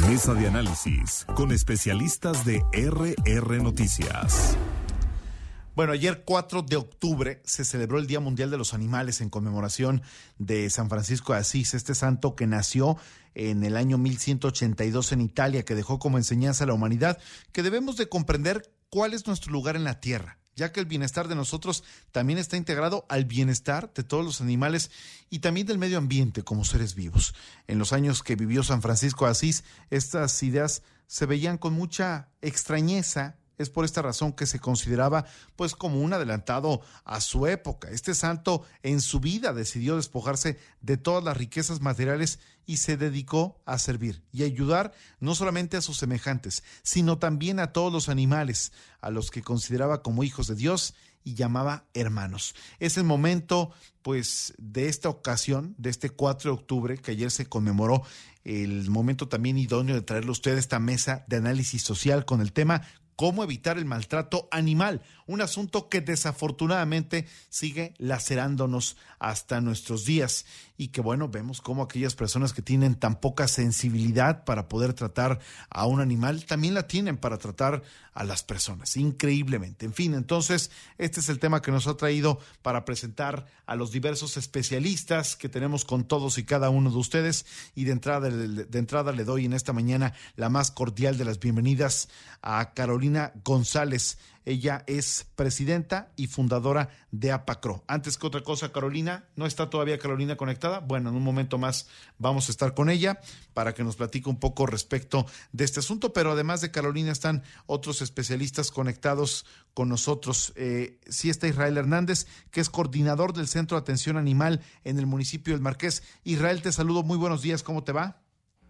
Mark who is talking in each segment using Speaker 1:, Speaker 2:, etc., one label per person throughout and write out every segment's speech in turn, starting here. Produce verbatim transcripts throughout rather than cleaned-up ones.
Speaker 1: Mesa de análisis con especialistas de R R Noticias.
Speaker 2: Bueno, ayer cuatro de octubre se celebró el Día Mundial de los Animales en conmemoración de San Francisco de Asís, este santo que nació en el año mil ciento ochenta y dos en Italia, que dejó como enseñanza a la humanidad que debemos de comprender cuál es nuestro lugar en la tierra, ya que el bienestar de nosotros también está integrado al bienestar de todos los animales y también del medio ambiente como seres vivos. En los años que vivió San Francisco de Asís, estas ideas se veían con mucha extrañeza. Es por esta razón que se consideraba pues como un adelantado a su época. Este santo en su vida decidió despojarse de todas las riquezas materiales y se dedicó a servir y ayudar no solamente a sus semejantes, sino también a todos los animales, a los que consideraba como hijos de Dios y llamaba hermanos. Es el momento pues de esta ocasión, de este cuatro de octubre, que ayer se conmemoró, el momento también idóneo de traerle a usted esta mesa de análisis social con el tema ¿cómo evitar el maltrato animal? Un asunto que desafortunadamente sigue lacerándonos hasta nuestros días y que bueno, vemos cómo aquellas personas que tienen tan poca sensibilidad para poder tratar a un animal, también la tienen para tratar a las personas, increíblemente. En fin, entonces, este es el tema que nos ha traído para presentar a los diversos especialistas que tenemos con todos y cada uno de ustedes y de entrada, de entrada le doy en esta mañana la más cordial de las bienvenidas a Carolina González. Ella es presidenta y fundadora de APACRO. Antes que otra cosa, Carolina, ¿no está todavía Carolina conectada? Bueno, en un momento más vamos a estar con ella para que nos platique un poco respecto de este asunto, pero además de Carolina están otros especialistas conectados con nosotros. Eh, sí está Israel Hernández, que es coordinador del Centro de Atención Animal en el municipio del Marqués. Israel, te saludo, muy buenos días, ¿cómo te va?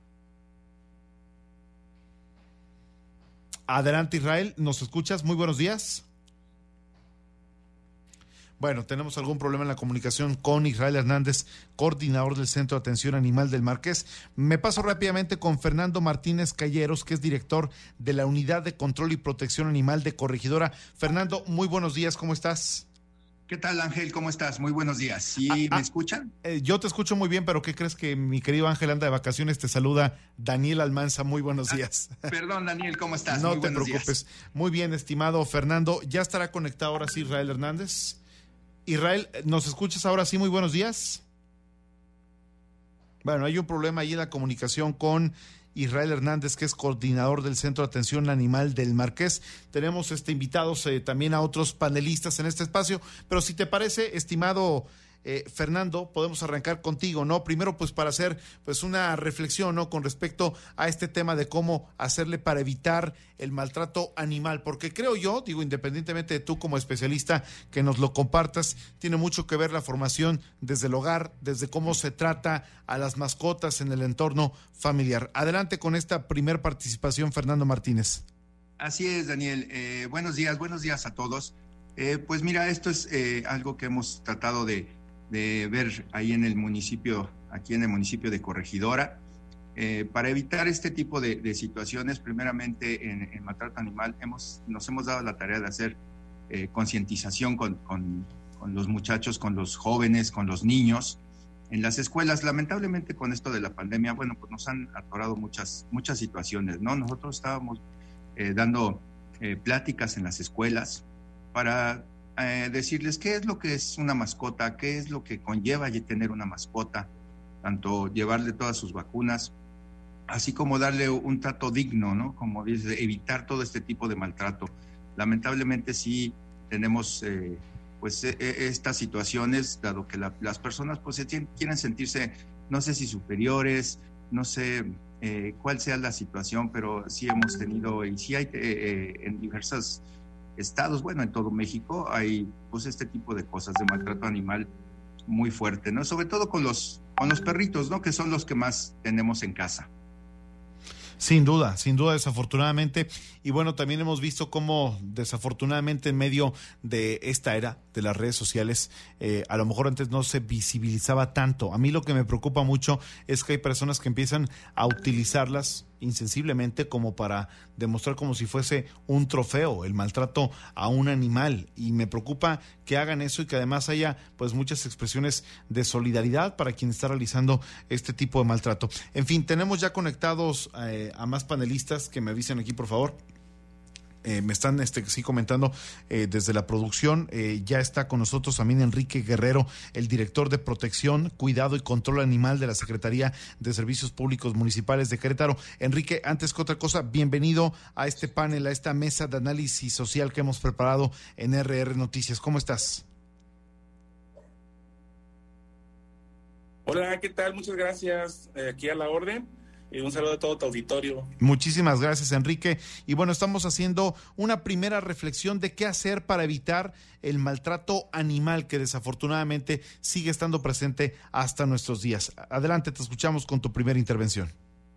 Speaker 2: Adelante, Israel, ¿nos escuchas? Muy buenos días. Bueno, tenemos algún problema en la comunicación con Israel Hernández, coordinador del Centro de Atención Animal del Marqués. Me paso rápidamente con Fernando Martínez Calleros, que es director de la Unidad de Control y Protección Animal de Corregidora. Fernando, muy buenos días, ¿cómo estás?
Speaker 3: ¿Qué tal, Ángel? ¿Cómo estás? Muy buenos días. ¿Sí
Speaker 2: ah,
Speaker 3: me
Speaker 2: ah,
Speaker 3: escuchan?
Speaker 2: Eh, yo te escucho muy bien, pero ¿qué crees que mi querido Ángel anda de vacaciones? Te saluda Daniel Almanza. Muy buenos días.
Speaker 3: Ah, perdón, Daniel, ¿cómo estás?
Speaker 2: No
Speaker 3: muy
Speaker 2: te preocupes.
Speaker 3: Días.
Speaker 2: Muy bien, estimado Fernando. ¿Ya estará conectado ahora sí Israel Hernández? Israel, ¿nos escuchas ahora sí? Muy buenos días. Bueno, hay un problema ahí en la comunicación con Israel Hernández, que es coordinador del Centro de Atención Animal del Marqués. Tenemos este invitados eh, también a otros panelistas en este espacio, pero si te parece, estimado eh, Fernando, podemos arrancar contigo, ¿no? Primero, pues para hacer pues una reflexión, ¿no? Con respecto a este tema de cómo hacerle para evitar el maltrato animal, porque creo yo, digo, independientemente de tú como especialista que nos lo compartas, tiene mucho que ver la formación desde el hogar, desde cómo se trata a las mascotas en el entorno familiar. Adelante con esta primer participación, Fernando Martínez.
Speaker 3: Así es, Daniel. Eh, buenos días, buenos días a todos. Eh, pues mira, esto es eh, algo que hemos tratado de, de ver ahí en el municipio, aquí en el municipio de Corregidora. Eh, para evitar este tipo de, de situaciones, primeramente en, en maltrato animal, hemos, nos hemos dado la tarea de hacer eh, concientización con, con, con los muchachos, con los jóvenes, con los niños. En las escuelas, lamentablemente con esto de la pandemia, bueno, pues nos han atorado muchas, muchas situaciones, ¿no? Nosotros estábamos eh, dando eh, pláticas en las escuelas para eh, decirles qué es lo que es una mascota, qué es lo que conlleva tener una mascota, tanto llevarle todas sus vacunas, así como darle un trato digno, ¿no? Como dice, evitar todo este tipo de maltrato. Lamentablemente sí tenemos eh, pues eh, estas situaciones, dado que la, las personas pues quieren sentirse, no sé si superiores, no sé eh, cuál sea la situación, pero sí hemos tenido, y sí hay eh, eh, en diversos estados, bueno, en todo México, hay pues este tipo de cosas de maltrato animal muy fuerte, ¿no? Sobre todo con los, con los perritos, ¿no? Que son los que más tenemos en casa.
Speaker 2: Sin duda, sin duda, desafortunadamente. Y bueno, también hemos visto cómo desafortunadamente en medio de esta era de las redes sociales, eh, a lo mejor antes no se visibilizaba tanto. A mí lo que me preocupa mucho es que hay personas que empiezan a utilizarlas insensiblemente como para demostrar como si fuese un trofeo el maltrato a un animal, y me preocupa que hagan eso y que además haya pues muchas expresiones de solidaridad para quien está realizando este tipo de maltrato. En fin, tenemos ya conectados eh, a más panelistas, que me avisen aquí por favor. Eh, me están este, sí comentando eh, desde la producción. Eh, ya está con nosotros también Enrique Guerrero, el director de Protección, Cuidado y Control Animal de la Secretaría de Servicios Públicos Municipales de Querétaro. Enrique, antes que otra cosa, bienvenido a este panel, a esta mesa de análisis social que hemos preparado en R R Noticias. ¿Cómo estás?
Speaker 4: Hola, ¿qué tal? Muchas gracias. Eh, aquí a la orden. Y un saludo a todo tu auditorio.
Speaker 2: Muchísimas gracias, Enrique. Y bueno, estamos haciendo una primera reflexión de qué hacer para evitar el maltrato animal que desafortunadamente sigue estando presente hasta nuestros días. Adelante, te escuchamos con tu primera intervención.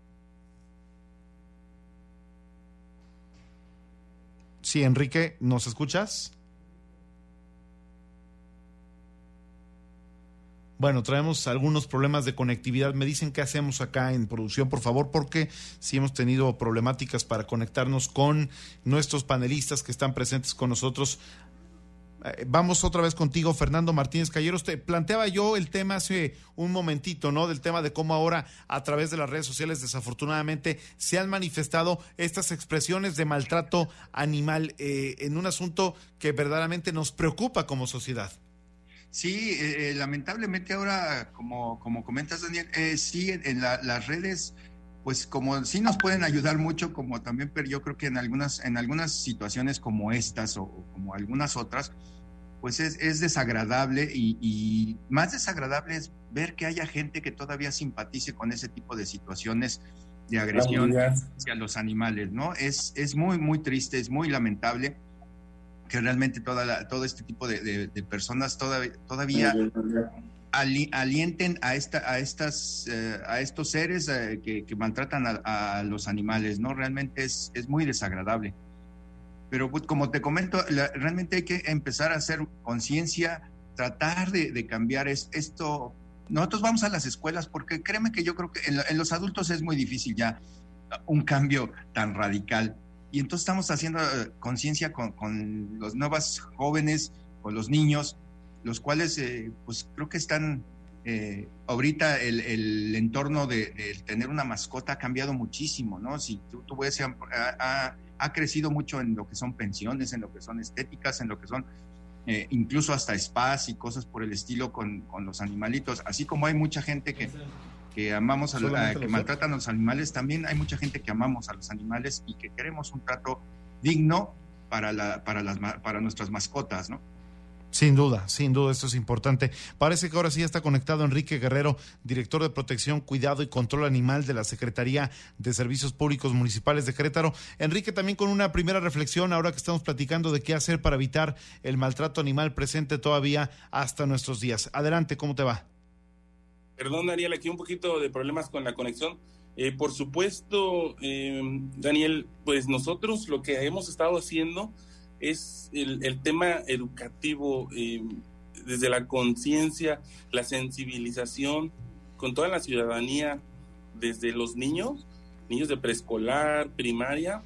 Speaker 2: Sí, Enrique, ¿nos escuchas? Bueno, traemos algunos problemas de conectividad. Me dicen qué hacemos acá en producción, por favor, porque sí hemos tenido problemáticas para conectarnos con nuestros panelistas que están presentes con nosotros. Eh, vamos otra vez contigo, Fernando Martínez Calleros. Te planteaba yo el tema hace un momentito, ¿no? Del tema de cómo ahora a través de las redes sociales desafortunadamente se han manifestado estas expresiones de maltrato animal eh, en un asunto que verdaderamente nos preocupa como sociedad.
Speaker 3: Sí, eh, lamentablemente ahora, como, como comentas, Daniel, eh, sí, en, en la, las redes, pues como sí nos pueden ayudar mucho, como también, pero yo creo que en algunas, en algunas situaciones como estas o, o como algunas otras, pues es, es desagradable y, y más desagradable es ver que haya gente que todavía simpatice con ese tipo de situaciones de agresión hacia los animales, ¿no? Es, es muy, muy triste, es muy lamentable que realmente toda la, todo este tipo de, de, de personas todavía, todavía ali, alienten a, esta, a, estas, eh, a estos seres eh, que, que maltratan a, a los animales, ¿no? Realmente es, es muy desagradable. Pero pues, como te comento, la, realmente hay que empezar a hacer conciencia, tratar de, de cambiar es, esto. Nosotros vamos a las escuelas porque créeme que yo creo que en, en los adultos es muy difícil ya un cambio tan radical. Y entonces estamos haciendo conciencia con, con los nuevos jóvenes, con los niños, los cuales eh, pues creo que están, eh, ahorita el, el entorno de, de tener una mascota ha cambiado muchísimo, ¿no? Si tú, tú ves, ha, ha, ha crecido mucho en lo que son pensiones, en lo que son estéticas, en lo que son eh, incluso hasta spas y cosas por el estilo con, con los animalitos, así como hay mucha gente que... que amamos, a, a, que maltratan a los animales, también hay mucha gente que amamos a los animales y que queremos un trato digno para, la, para, las, para nuestras mascotas, ¿no?
Speaker 2: Sin duda, sin duda, esto es importante. Parece que ahora sí está conectado Enrique Guerrero, director de Protección, Cuidado y Control Animal de la Secretaría de Servicios Públicos Municipales de Querétaro. Enrique, también con una primera reflexión, ahora que estamos platicando de qué hacer para evitar el maltrato animal presente todavía hasta nuestros días. Adelante, ¿cómo te va?
Speaker 4: Perdón, Daniel, aquí un poquito de problemas con la conexión. Eh, por supuesto, eh, Daniel, pues nosotros lo que hemos estado haciendo es el, el tema educativo, eh, desde la conciencia, la sensibilización con toda la ciudadanía, desde los niños, niños de preescolar, primaria,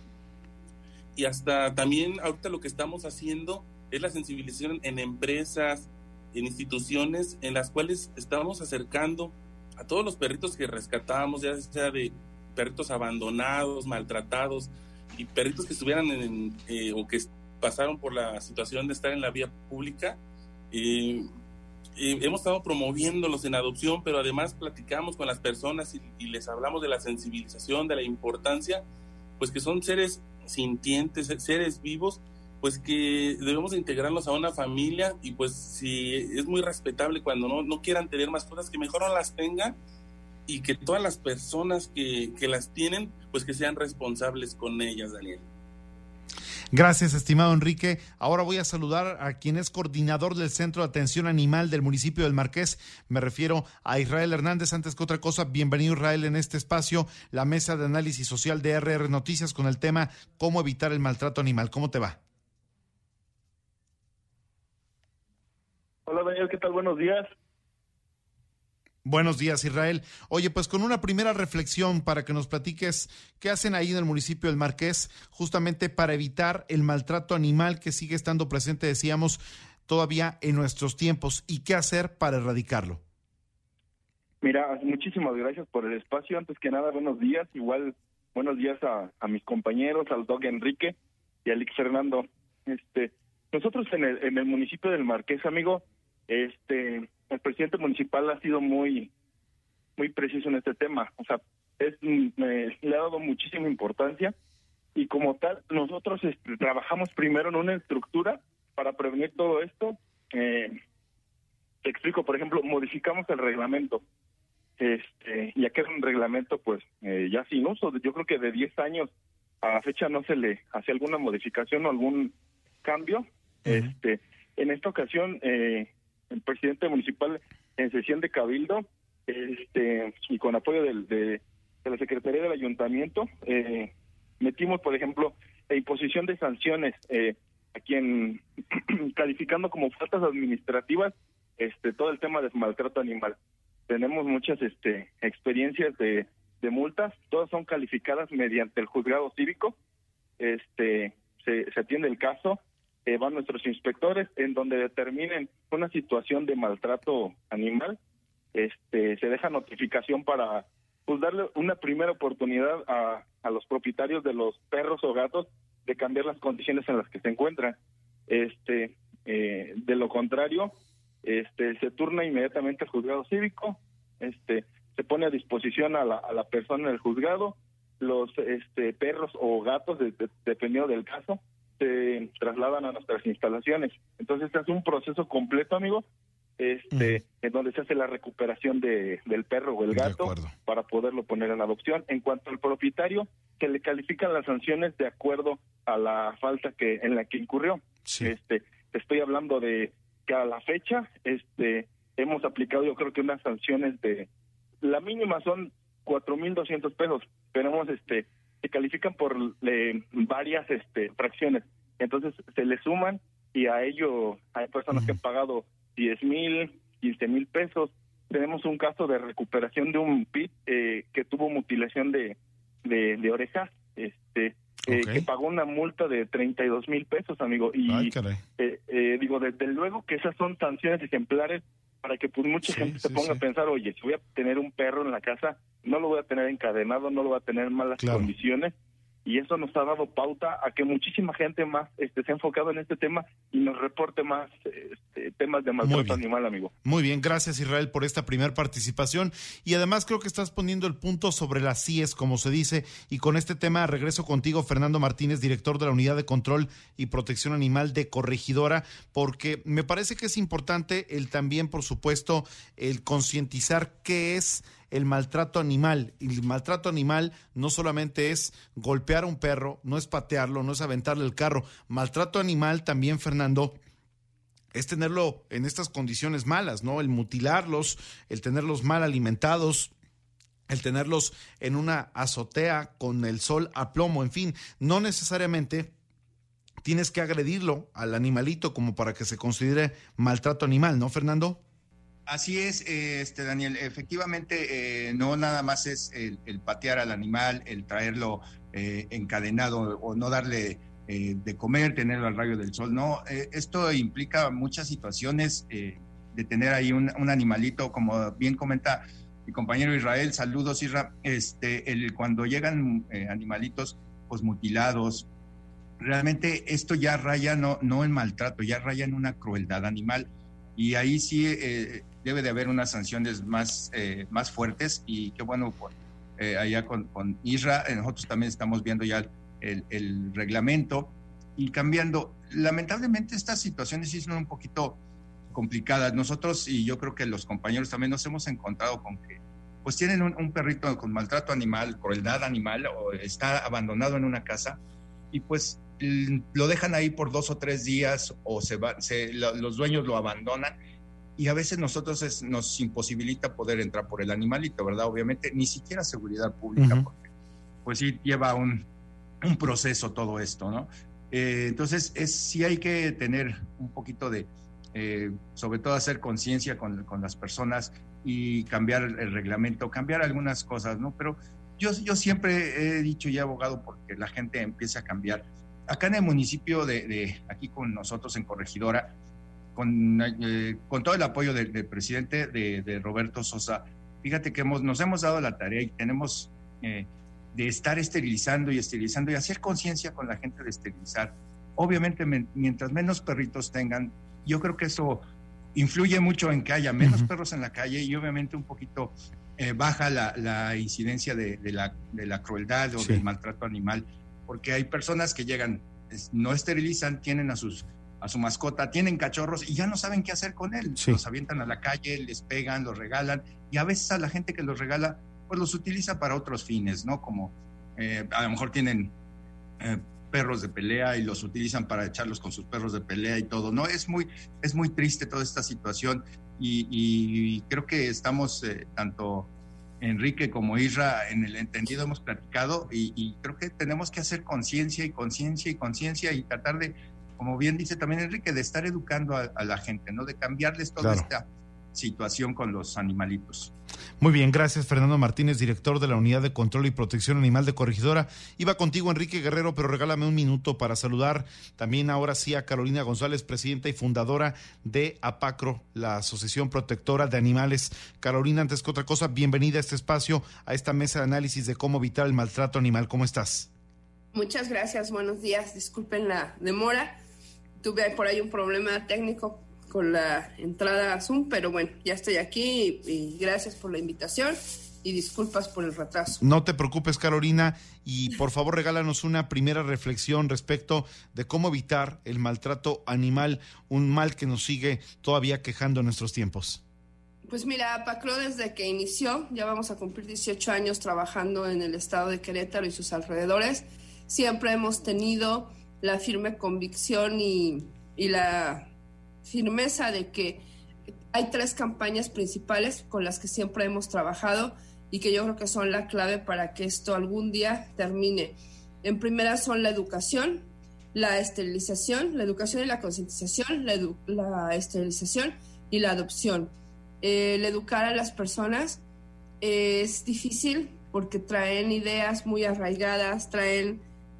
Speaker 4: y hasta también ahorita lo que estamos haciendo es la sensibilización en empresas, en instituciones en las cuales estamos acercando a todos los perritos que rescatábamos, ya sea de perritos abandonados, maltratados, y perritos que estuvieran en, eh, o que pasaron por la situación de estar en la vía pública. Eh, eh, hemos estado promoviéndolos en adopción, pero además platicamos con las personas y, y les hablamos de la sensibilización, de la importancia, pues que son seres sintientes, seres vivos, pues que debemos de integrarlos a una familia, y pues si es muy respetable cuando no, no quieran tener mascotas, que mejor no las tengan, y que todas las personas que, que las tienen, pues que sean responsables con ellas, Daniel.
Speaker 2: Gracias, estimado Enrique. Ahora voy a saludar a quien es coordinador del Centro de Atención Animal del municipio del Marqués. Me refiero a Israel Hernández. Antes que otra cosa, bienvenido, Israel, en este espacio, la mesa de análisis social de R R Noticias, con el tema cómo evitar el maltrato animal. ¿Cómo te va?
Speaker 5: Hola, Daniel, ¿qué tal? Buenos días.
Speaker 2: Buenos días, Israel. Oye, pues con una primera reflexión para que nos platiques qué hacen ahí en el municipio del Marqués justamente para evitar el maltrato animal que sigue estando presente, decíamos, todavía en nuestros tiempos, y qué hacer para erradicarlo.
Speaker 5: Mira, muchísimas gracias por el espacio. Antes que nada, buenos días. Igual, buenos días a, a mis compañeros, al Doc Enrique y al Ix Fernando. Este, nosotros en el, en el municipio del Marqués, amigo, este, el presidente municipal ha sido muy, muy preciso en este tema. O sea, es, me, le ha dado muchísima importancia y como tal, nosotros este, trabajamos primero en una estructura para prevenir todo esto. Eh, te explico, por ejemplo, modificamos el reglamento. Este, ya que era un reglamento pues eh, ya sin uso, yo creo que de diez años a la fecha no se le hace alguna modificación o algún cambio. Uh-huh. Este, en esta ocasión eh, el presidente municipal en sesión de cabildo este y con apoyo del, de, de la Secretaría del Ayuntamiento eh, metimos, por ejemplo, la imposición de sanciones eh, a quien calificando como faltas administrativas este todo el tema de maltrato animal. Tenemos muchas este, experiencias de, de multas, todas son calificadas mediante el juzgado cívico. Este, se, se atiende el caso, eh, van nuestros inspectores en donde determinen una situación de maltrato animal. Este, se deja notificación para pues, darle una primera oportunidad a, a los propietarios de los perros o gatos de cambiar las condiciones en las que se encuentran. Este, eh, de lo contrario, Este, se turna inmediatamente al juzgado cívico, este, se pone a disposición a la, a la persona en el juzgado, los este, perros o gatos, de, de, dependiendo del caso, se trasladan a nuestras instalaciones. Entonces este es un proceso completo, amigo, este, mm. en donde se hace la recuperación de, del perro o el gato para poderlo poner en adopción. En cuanto al propietario, se le califican las sanciones de acuerdo a la falta que en la que incurrió. Sí. Este, estoy hablando de que a la fecha este hemos aplicado yo creo que unas sanciones de la mínima son cuatro mil doscientos pesos, pero hemos este se califican por le, varias este fracciones, entonces se le suman y a ello hay personas uh-huh. que han pagado diez mil, quince mil pesos. Tenemos un caso de recuperación de un pit eh, que tuvo mutilación de de, de orejas, este Eh, okay. que pagó una multa de treinta y dos mil pesos, amigo. Y Ay, eh, eh, digo, desde luego que esas son sanciones ejemplares para que pues mucha sí, gente sí, se ponga sí. a pensar, oye, si voy a tener un perro en la casa, no lo voy a tener encadenado, no lo voy a tener en malas claro. condiciones. Y eso nos ha dado pauta a que muchísima gente más este, se ha enfocado en este tema y nos reporte más este, temas de maltrato animal, amigo.
Speaker 2: Muy bien, gracias Israel por esta primera participación y además creo que estás poniendo el punto sobre las C I E S, como se dice, y con este tema regreso contigo, Fernando Martínez, director de la Unidad de Control y Protección Animal de Corregidora, porque me parece que es importante el también, por supuesto, el concientizar qué es el maltrato animal. Y el maltrato animal no solamente es golpear a un perro, no es patearlo, no es aventarle el carro. Maltrato animal también, Fernando, es tenerlo en estas condiciones malas, ¿no? El mutilarlos, el tenerlos mal alimentados, el tenerlos en una azotea con el sol a plomo, en fin, no necesariamente tienes que agredirlo al animalito como para que se considere maltrato animal, ¿no, Fernando?
Speaker 3: Así es, eh, este Daniel, efectivamente eh, no nada más es el, el patear al animal, el traerlo eh, encadenado o no darle eh, de comer, tenerlo al rayo del sol, no, eh, esto implica muchas situaciones eh, de tener ahí un, un animalito, como bien comenta mi compañero Israel, saludos Isra, este, el, cuando llegan eh, animalitos pues mutilados, realmente esto ya raya no, no en maltrato, ya raya en una crueldad animal. Y ahí sí eh, debe de haber unas sanciones más, eh, más fuertes y qué bueno, pues, eh, allá con, con Isra, eh, nosotros también estamos viendo ya el, el reglamento y cambiando. Lamentablemente estas situaciones sí son un poquito complicadas. Nosotros y yo creo que los compañeros también nos hemos encontrado con que pues tienen un, un perrito con maltrato animal, crueldad animal o está abandonado en una casa y pues lo dejan ahí por dos o tres días o se va, se, lo, los dueños lo abandonan y a veces nosotros es, nos imposibilita poder entrar por el animalito, ¿verdad? Obviamente ni siquiera seguridad pública, uh-huh. porque pues sí lleva un, un proceso todo esto, ¿no? Eh, entonces es, sí hay que tener un poquito de, eh, sobre todo hacer conciencia con, con las personas y cambiar el reglamento, cambiar algunas cosas, ¿no? Pero yo, yo siempre he dicho y he abogado porque la gente empiece a cambiar. Acá en el municipio de, de aquí con nosotros en Corregidora, con, eh, con todo el apoyo del, del presidente de, de Roberto Sosa, fíjate que hemos, nos hemos dado la tarea y tenemos eh, de estar esterilizando y esterilizando y hacer conciencia con la gente de esterilizar. Obviamente, me, mientras menos perritos tengan, yo creo que eso influye mucho en que haya menos uh-huh. perros en la calle y obviamente un poquito eh, baja la, la incidencia de, de, la, de la crueldad o sí. del maltrato animal, porque hay personas que llegan, no esterilizan, tienen a sus a su mascota, tienen cachorros y ya no saben qué hacer con él, sí. los avientan a la calle, les pegan, los regalan y a veces a la gente que los regala pues los utiliza para otros fines, ¿no? Como eh, a lo mejor tienen eh, perros de pelea y los utilizan para echarlos con sus perros de pelea y todo, ¿no? Es muy, es muy triste toda esta situación y, y creo que estamos, eh, tanto Enrique como Isra, en el entendido hemos platicado y, y creo que tenemos que hacer conciencia y conciencia y conciencia y tratar de, como bien dice también Enrique, de estar educando a, a la gente, ¿no? De cambiarles toda claro. esta situación con los animalitos.
Speaker 2: Muy bien, gracias Fernando Martínez, director de la Unidad de Control y Protección Animal de Corregidora. Iba contigo Enrique Guerrero, pero regálame un minuto para saludar también ahora sí a Carolina González, presidenta y fundadora de APACRO, la Asociación Protectora de Animales. Carolina, antes que otra cosa, bienvenida a este espacio, a esta mesa de análisis de cómo evitar el maltrato animal. ¿Cómo estás?
Speaker 6: Muchas gracias, buenos días, disculpen la demora, tuve por ahí un problema técnico con la entrada a Zoom, pero bueno, ya estoy aquí y, y gracias por la invitación y disculpas por el retraso.
Speaker 2: No te preocupes, Carolina, y por favor regálanos una primera reflexión respecto de cómo evitar el maltrato animal, un mal que nos sigue todavía quejando en nuestros tiempos.
Speaker 6: Pues mira, APACRO desde que inició, ya vamos a cumplir dieciocho años trabajando en el estado de Querétaro y sus alrededores, siempre hemos tenido la firme convicción y, y la firmeza de que hay tres campañas principales con las que siempre hemos trabajado y que yo creo que son la clave para que esto algún día termine. En primera son la educación, la esterilización, la educación y la concientización, la, edu- la esterilización y la adopción. Eh, el educar a las personas eh, es difícil porque traen ideas muy arraigadas, traen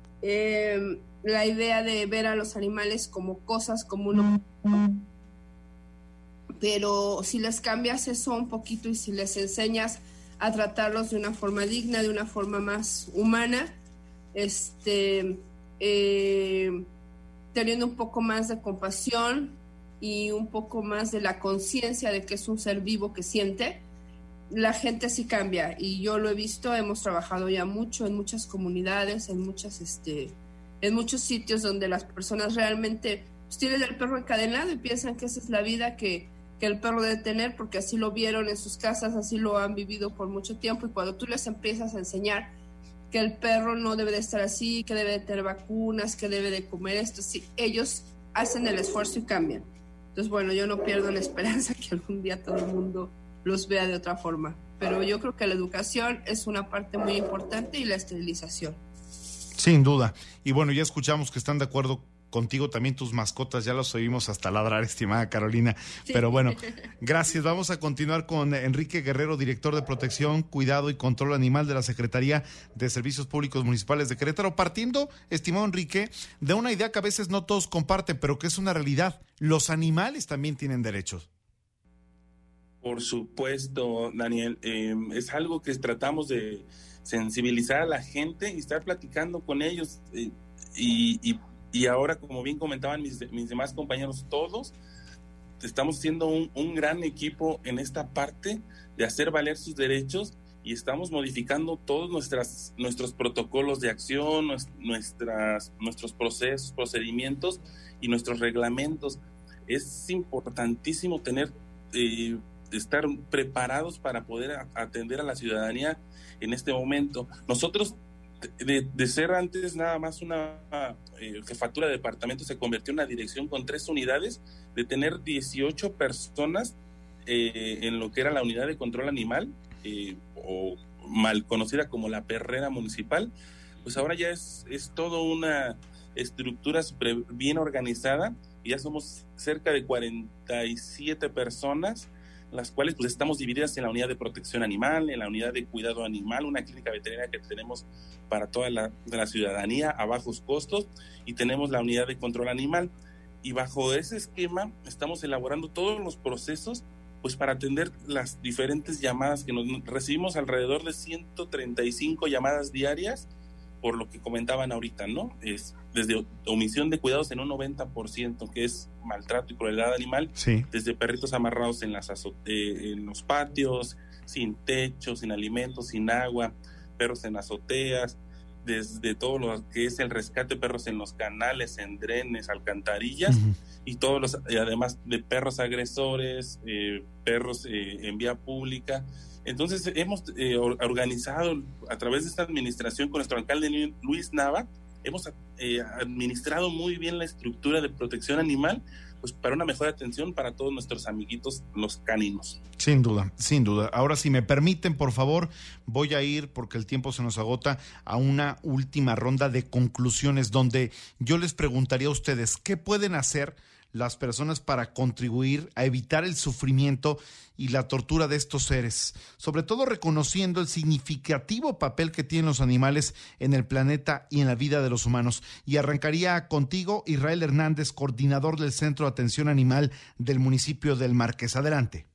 Speaker 6: eh, la idea de ver a los animales como cosas, como uno. Pero si les cambias eso un poquito y si les enseñas a tratarlos de una forma digna, de una forma más humana, este, eh, teniendo un poco más de compasión y un poco más de la conciencia de que es un ser vivo que siente, la gente sí cambia. Y yo lo he visto, hemos trabajado ya mucho en muchas comunidades, en muchas, este, en muchos sitios donde las personas realmente pues, tienen el perro encadenado y piensan que esa es la vida que, que el perro debe tener porque así lo vieron en sus casas, así lo han vivido por mucho tiempo, y cuando tú les empiezas a enseñar que el perro no debe de estar así, que debe de tener vacunas, que debe de comer esto, sí, ellos hacen el esfuerzo y cambian. Entonces, bueno, yo no pierdo la esperanza que algún día todo el mundo los vea de otra forma, pero yo creo que la educación es una parte muy importante y la esterilización.
Speaker 2: Sin duda. Y bueno, ya escuchamos que están de acuerdo contigo también tus mascotas, ya los oímos hasta ladrar, estimada Carolina. Sí. Pero bueno, gracias. Vamos a continuar con Enrique Guerrero, director de Protección, Cuidado y Control Animal de la Secretaría de Servicios Públicos Municipales de Querétaro, partiendo, estimado Enrique, de una idea que a veces no todos comparten, pero que es una realidad. Los animales también tienen derechos.
Speaker 4: Por supuesto, Daniel, eh, es algo que tratamos de sensibilizar a la gente y estar platicando con ellos eh, y, y, y ahora, como bien comentaban mis, mis demás compañeros, todos estamos haciendo un, un gran equipo en esta parte de hacer valer sus derechos y estamos modificando todos nuestras, nuestros protocolos de acción, nuestras, nuestros procesos, procedimientos y nuestros reglamentos. Es importantísimo tener eh, estar preparados para poder atender a la ciudadanía en este momento. Nosotros, de, de ser antes nada más una eh, jefatura de departamento, se convirtió en una dirección con tres unidades, de tener dieciocho personas eh, en lo que era la unidad de control animal, eh, o mal conocida como la perrera municipal. Pues ahora ya es, es toda una estructura super bien organizada y ya somos cerca de cuarenta y siete personas. las cuales pues estamos divididas en la unidad de protección animal, en la unidad de cuidado animal, una clínica veterinaria que tenemos para toda la, de la ciudadanía a bajos costos, y tenemos la unidad de control animal. Y bajo ese esquema estamos elaborando todos los procesos pues para atender las diferentes llamadas que nos recibimos, alrededor de ciento treinta y cinco llamadas diarias, por lo que comentaban ahorita, ¿no? Es desde omisión de cuidados en un noventa por ciento, que es maltrato y crueldad animal, sí. Desde perritos amarrados en, las azote- en los patios, sin techo, sin alimentos, sin agua, perros en azoteas, desde todo lo que es el rescate de perros en los canales, en drenes, alcantarillas, uh-huh. y todos los, además de perros agresores, eh, perros eh, en vía pública. Entonces hemos eh, organizado a través de esta administración con nuestro alcalde Luis Nava, hemos eh, administrado muy bien la estructura de protección animal, pues para una mejor atención para todos nuestros amiguitos los caninos.
Speaker 2: Sin duda, sin duda. Ahora, si me permiten, por favor, voy a ir, porque el tiempo se nos agota, a una última ronda de conclusiones donde yo les preguntaría a ustedes, ¿qué pueden hacer las personas para contribuir a evitar el sufrimiento y la tortura de estos seres, sobre todo reconociendo el significativo papel que tienen los animales en el planeta y en la vida de los humanos? Y arrancaría contigo, Israel Hernández, coordinador del Centro de Atención Animal del municipio del Marqués. Adelante.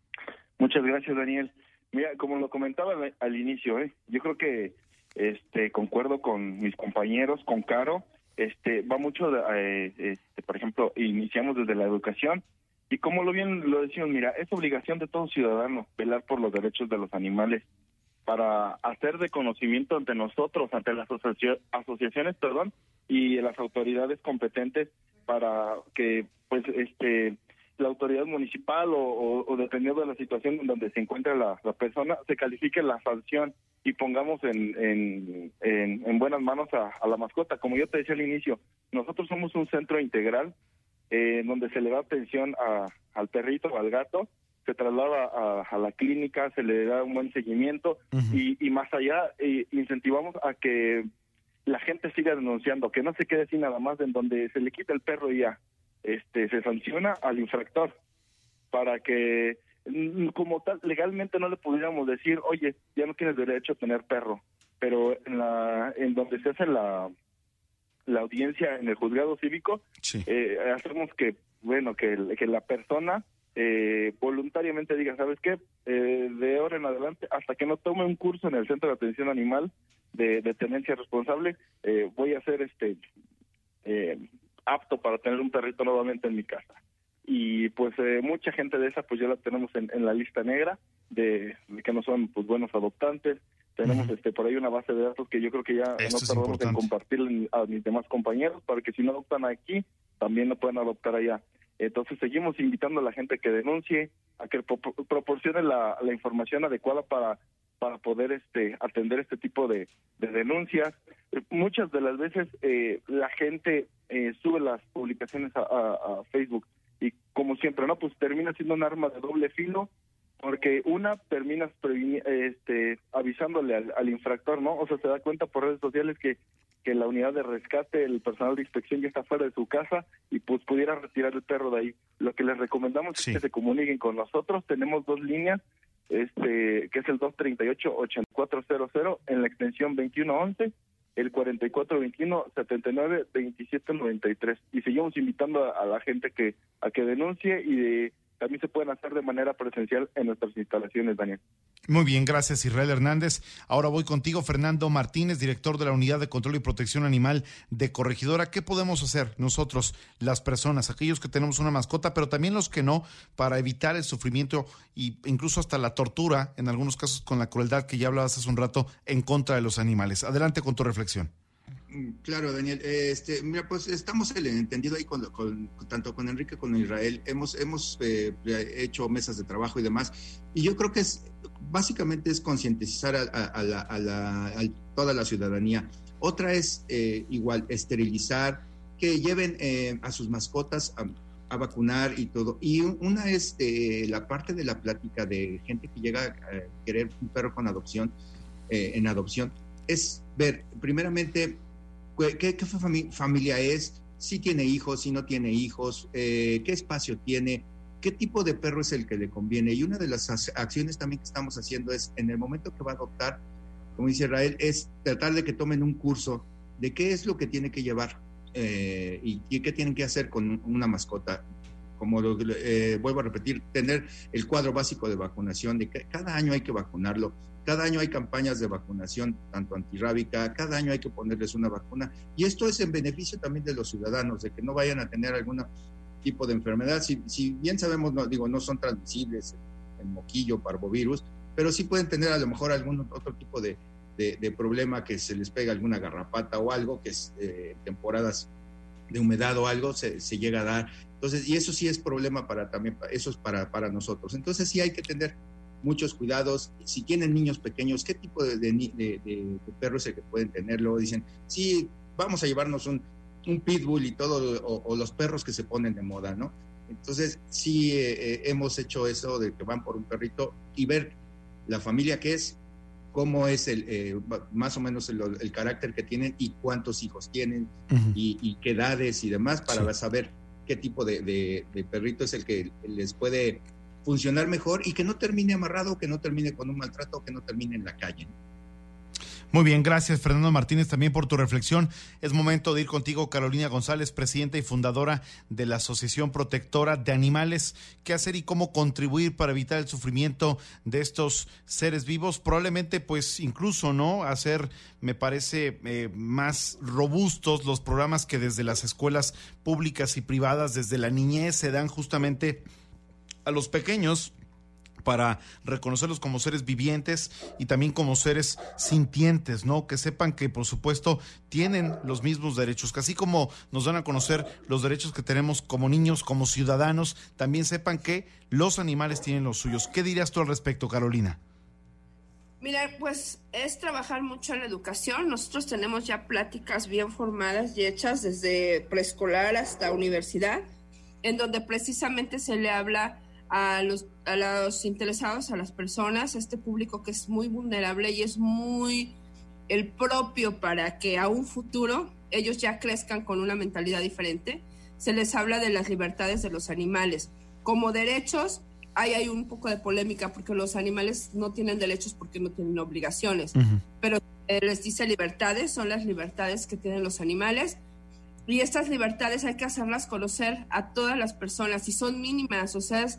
Speaker 5: Muchas gracias, Daniel. Mira, como lo comentaba al, al inicio, ¿eh? yo creo que este concuerdo con mis compañeros, con Caro. Este, va mucho, de, eh, este, por ejemplo, iniciamos desde la educación, y como lo bien lo decimos, mira, es obligación de todo ciudadano velar por los derechos de los animales, para hacer de conocimiento ante nosotros, ante las asoci- asociaciones, perdón, y las autoridades competentes, para que, pues, este, la autoridad municipal o, o, o dependiendo de la situación en donde se encuentra la, la persona, se califique la sanción y pongamos en, en, en, en buenas manos a, a la mascota. Como yo te decía al inicio, nosotros somos un centro integral eh, donde se le da atención a, al perrito o al gato, se traslada a, a la clínica, se le da un buen seguimiento, uh-huh. y, y más allá eh, incentivamos a que la gente siga denunciando, que no se quede así nada más en donde se le quita el perro y ya este se sanciona al infractor, para que como tal legalmente no le pudiéramos decir, oye, ya no tienes derecho a tener perro, pero en la en donde se hace la la audiencia en el juzgado cívico, sí. eh, hacemos que bueno que, que la persona eh, voluntariamente diga, ¿sabes qué? Eh, de ahora en adelante, hasta que no tome un curso en el Centro de Atención Animal de, de tenencia responsable, eh, voy a ser este eh, apto para tener un perrito nuevamente en mi casa. Y pues eh, mucha gente de esa pues ya la tenemos en, en la lista negra de, de que no son pues buenos adoptantes. Tenemos uh-huh. este por ahí una base de datos que yo creo que ya Esto no tardamos en compartir a mis demás compañeros, para que si no adoptan aquí, también lo puedan adoptar allá. Entonces seguimos invitando a la gente que denuncie, a que pro- proporcione la, la información adecuada para para poder este atender este tipo de, de denuncias. Eh, muchas de las veces eh, la gente eh, sube las publicaciones a, a, a Facebook, y como siempre, no, pues termina siendo un arma de doble filo, porque una, terminas previni- este avisándole al, al infractor, ¿no? O sea, se da cuenta por redes sociales que que la unidad de rescate, el personal de inspección ya está fuera de su casa y pues pudiera retirar el perro de ahí. Lo que les recomendamos sí. es que se comuniquen con nosotros. Tenemos dos líneas, este que es el dos treinta y ocho, ochenta y cuatro cero cero en la extensión veintiuno once, el cuarenta y cuatro veintiuno, setenta y nueve, veintisiete noventa y tres. Y seguimos invitando a, a la gente que a que denuncie, y de, también se pueden hacer de manera presencial en nuestras instalaciones, Daniel.
Speaker 2: Muy bien, gracias, Israel Hernández. Ahora voy contigo, Fernando Martínez, director de la Unidad de Control y Protección Animal de Corregidora. ¿Qué podemos hacer nosotros, las personas, aquellos que tenemos una mascota, pero también los que no, para evitar el sufrimiento e incluso hasta la tortura, en algunos casos con la crueldad que ya hablabas hace un rato, en contra de los animales? Adelante con tu reflexión.
Speaker 3: Claro, Daniel. Este, mira, pues estamos el entendido ahí con, con tanto con Enrique como con Israel. Hemos hemos eh, hecho mesas de trabajo y demás. Y yo creo que es básicamente es concientizar a, a, a, la, a, la, a toda la ciudadanía. Otra es eh, igual esterilizar, que lleven eh, a sus mascotas a, a vacunar y todo. Y una es eh, la parte de la plática de gente que llega a querer un perro con adopción, eh, en adopción, es ver primeramente ¿Qué, qué fami- familia es? Si tiene hijos, si no tiene hijos, eh, qué espacio tiene, qué tipo de perro es el que le conviene. Y una de las acciones también que estamos haciendo es, en el momento que va a adoptar, como dice Israel, es tratar de que tomen un curso de qué es lo que tiene que llevar eh, y, y qué tienen que hacer con una mascota. Como lo, eh, vuelvo a repetir, tener el cuadro básico de vacunación, de que cada año hay que vacunarlo, cada año hay campañas de vacunación, tanto antirrábica, cada año hay que ponerles una vacuna, y esto es en beneficio también de los ciudadanos, de que no vayan a tener algún tipo de enfermedad. Si, si bien sabemos, no, digo, no son transmisibles, el moquillo, parvovirus, pero sí pueden tener a lo mejor algún otro tipo de, de, de problema, que se les pega alguna garrapata o algo, que es eh, temporadas de humedad o algo, se, se llega a dar. Entonces, y eso sí es problema para también, eso es para, para nosotros. Entonces sí hay que tener muchos cuidados. Si tienen niños pequeños, ¿qué tipo de, de, de, de, de perro es el que pueden tener? Luego dicen, sí, vamos a llevarnos un, un pitbull y todo, o, o los perros que se ponen de moda, ¿no? Entonces sí eh, hemos hecho eso de que van por un perrito y ver la familia que es, cómo es el eh, más o menos el, el carácter que tienen y cuántos hijos tienen, uh-huh. y, y qué edades y demás, para sí. saber qué tipo de, de, de perrito es el que les puede funcionar mejor y que no termine amarrado, que no termine con un maltrato, que no termine en la calle.
Speaker 2: Muy bien, gracias Fernando Martínez también por tu reflexión. Es momento de ir contigo, Carolina González, presidenta y fundadora de la Asociación Protectora de Animales. ¿Qué hacer y cómo contribuir para evitar el sufrimiento de estos seres vivos? Probablemente, pues, incluso, ¿no? Hacer, me parece, eh, más robustos los programas que desde las escuelas públicas y privadas, desde la niñez, se dan justamente a los pequeños, para reconocerlos como seres vivientes y también como seres sintientes, ¿no? Que sepan que, por supuesto, tienen los mismos derechos, que así como nos dan a conocer los derechos que tenemos como niños, como ciudadanos, también sepan que los animales tienen los suyos. ¿Qué dirías tú al respecto, Carolina?
Speaker 6: Mira, pues es trabajar mucho en la educación. Nosotros tenemos ya pláticas bien formadas y hechas desde preescolar hasta universidad, en donde precisamente se le habla a los, a los interesados, a las personas, a este público que es muy vulnerable y es muy el propio para que a un futuro ellos ya crezcan con una mentalidad diferente. Se les habla de las libertades de los animales. Como derechos, ahí hay un poco de polémica porque los animales no tienen derechos porque no tienen obligaciones, uh-huh. pero eh, les dice libertades, son las libertades que tienen los animales. Y estas libertades hay que hacerlas conocer a todas las personas y son mínimas, o sea, es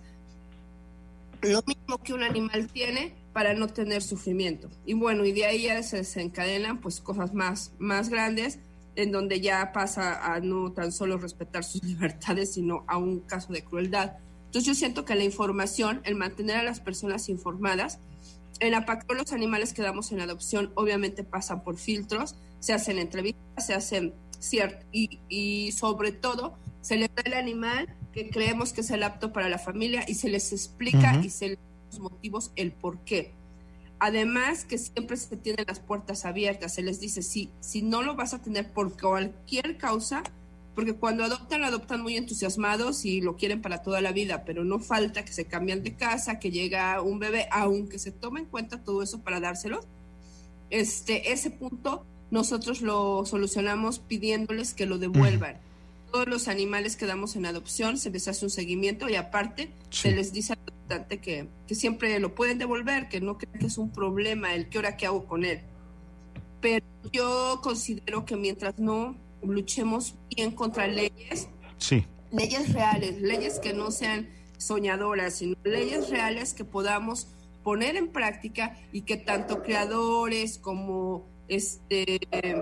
Speaker 6: lo mismo que un animal tiene para no tener sufrimiento. Y bueno, y de ahí ya se desencadenan pues cosas más, más grandes, en donde ya pasa a no tan solo respetar sus libertades, sino a un caso de crueldad. Entonces yo siento que la información, el mantener a las personas informadas, en la P A C los animales que damos en adopción obviamente pasan por filtros, se hacen entrevistas, se hacen cierto, y, y sobre todo se les da el animal que creemos que es el apto para la familia y se les explica uh-huh. y se les da los motivos, el por qué. Además que siempre se tienen las puertas abiertas, se les dice, sí, si no lo vas a tener por cualquier causa, porque cuando adoptan, adoptan muy entusiasmados y lo quieren para toda la vida, pero no falta que se cambian de casa, que llega un bebé, aunque se tome en cuenta todo eso para dárselo, este, ese punto nosotros lo solucionamos pidiéndoles que lo devuelvan. Uh-huh. Todos los animales que damos en adopción se les hace un seguimiento y aparte sí. se les dice al adoptante que, que siempre lo pueden devolver, que no crean que es un problema el que ahora qué hago con él. Pero yo considero que mientras no luchemos bien contra leyes,
Speaker 2: sí.
Speaker 6: leyes reales, leyes que no sean soñadoras, sino leyes reales que podamos poner en práctica y que tanto creadores como este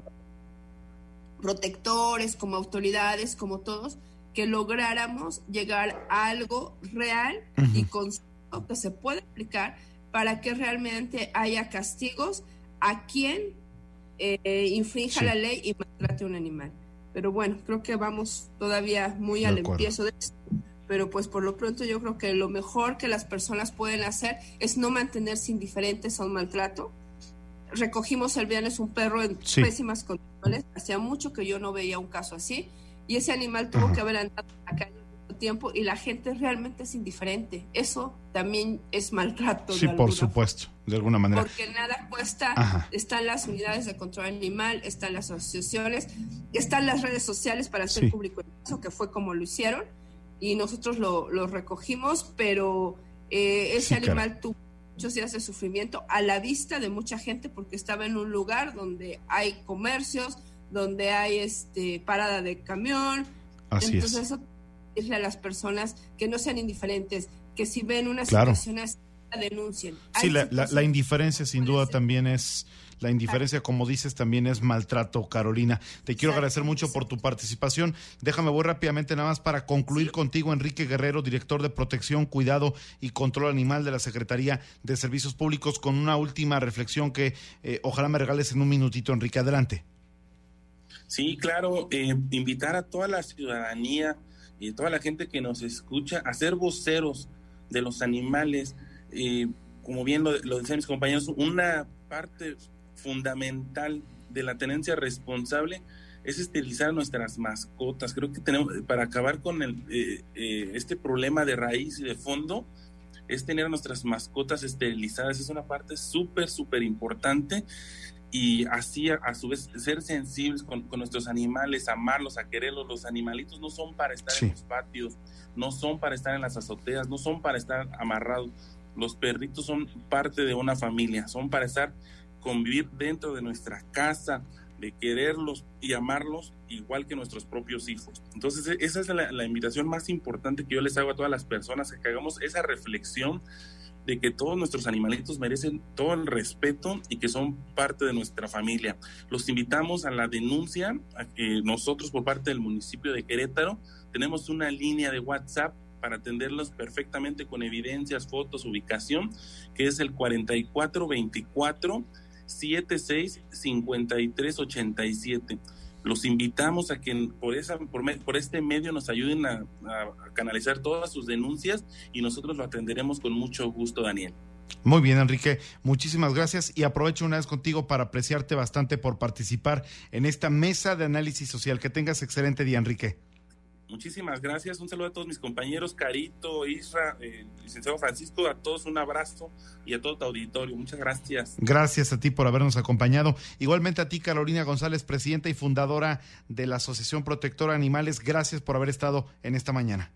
Speaker 6: protectores, como autoridades, como todos, que lográramos llegar a algo real uh-huh. y concreto que se puede aplicar para que realmente haya castigos a quien eh, infrinja sí. la ley y maltrate a un animal. Pero bueno, creo que vamos todavía muy de al acuerdo. Empiezo de esto, pero pues por lo pronto yo creo que lo mejor que las personas pueden hacer es no mantenerse indiferentes a un maltrato. Recogimos el viernes un perro en sí. pésimas condiciones, hacía mucho que yo no veía un caso así, y ese animal tuvo uh-huh. que haber andado en la calle mucho tiempo y la gente realmente es indiferente. Eso también es maltrato.
Speaker 2: Sí, por supuesto, forma. De alguna manera.
Speaker 6: Porque nada cuesta, uh-huh. están las unidades de control animal, están las asociaciones, están las redes sociales para hacer sí. público el caso, que fue como lo hicieron, y nosotros lo, lo recogimos, pero eh, ese sí, animal cara. tuvo muchos días de sufrimiento a la vista de mucha gente porque estaba en un lugar donde hay comercios, donde hay este parada de camión.
Speaker 2: Así
Speaker 6: Entonces
Speaker 2: es.
Speaker 6: eso decirle a las personas que no sean indiferentes, que si ven una
Speaker 2: claro.
Speaker 6: situación así, la denuncien.
Speaker 2: Sí, la, la, la indiferencia sin duda ser. también es, la indiferencia como dices también es maltrato, Carolina. Te quiero Exacto. agradecer mucho por tu participación. Déjame voy rápidamente nada más para concluir sí. contigo, Enrique Guerrero, director de Protección, Cuidado y Control Animal de la Secretaría de Servicios Públicos, con una última reflexión que eh, ojalá me regales en un minutito, Enrique, adelante.
Speaker 4: Sí, claro, eh, invitar a toda la ciudadanía y a toda la gente que nos escucha a ser voceros de los animales. Eh, como bien lo, lo decían mis compañeros, una parte fundamental de la tenencia responsable es esterilizar nuestras mascotas. Creo que tenemos, para acabar con el, eh, eh, este problema de raíz y de fondo, es tener a nuestras mascotas esterilizadas. Es una parte súper, súper importante. Y así a, a su vez ser sensibles con, con nuestros animales, amarlos, a quererlos. Los animalitos no son para estar sí. en los patios, no son para estar en las azoteas, no son para estar amarrados. Los perritos son parte de una familia, son para estar, convivir dentro de nuestra casa, de quererlos y amarlos igual que nuestros propios hijos. Entonces esa es la, la invitación más importante que yo les hago a todas las personas, que hagamos esa reflexión de que todos nuestros animalitos merecen todo el respeto y que son parte de nuestra familia. Los invitamos a la denuncia, a que nosotros por parte del municipio de Querétaro tenemos una línea de WhatsApp para atenderlos perfectamente con evidencias, fotos, ubicación, que es el cuarenta y cuatro veinticuatro setenta y seis cincuenta y tres ochenta y siete. Los invitamos a que por esa por, me, por este medio nos ayuden a, a, a canalizar todas sus denuncias y nosotros lo atenderemos con mucho gusto, Daniel.
Speaker 2: Muy bien, Enrique, muchísimas gracias y aprovecho una vez contigo para apreciarte bastante por participar en esta mesa de análisis social. Que tengas excelente día, Enrique.
Speaker 4: Muchísimas gracias, un saludo a todos mis compañeros, Carito, Isra, eh, licenciado Francisco, a todos un abrazo y a todo tu auditorio, muchas gracias.
Speaker 2: Gracias a ti por habernos acompañado, igualmente a ti, Carolina González, presidenta y fundadora de la Asociación Protectora Animales, gracias por haber estado en esta mañana.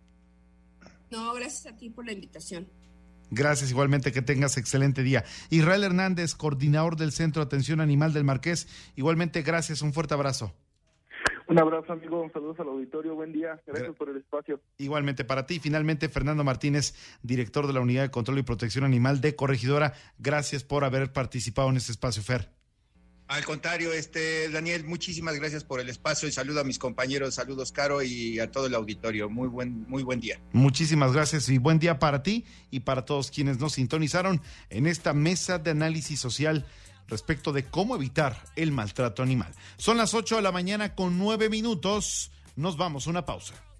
Speaker 6: No, gracias a ti por la invitación.
Speaker 2: Gracias, igualmente, que tengas excelente día. Israel Hernández, coordinador del Centro de Atención Animal del Marqués, igualmente gracias, un fuerte abrazo.
Speaker 5: Un abrazo, amigo, saludos al auditorio, buen día, gracias Gra- por el espacio.
Speaker 2: Igualmente para ti. Finalmente, Fernando Martínez, director de la Unidad de Control y Protección Animal de Corregidora, gracias por haber participado en este espacio, Fer.
Speaker 3: Al contrario, este Daniel, muchísimas gracias por el espacio y saludo a mis compañeros, saludos, Caro, y a todo el auditorio, muy buen, muy buen día.
Speaker 2: Muchísimas gracias y buen día para ti y para todos quienes nos sintonizaron en esta mesa de análisis social respecto de cómo evitar el maltrato animal. Son las ocho de la mañana con nueve minutos. Nos vamos a una pausa.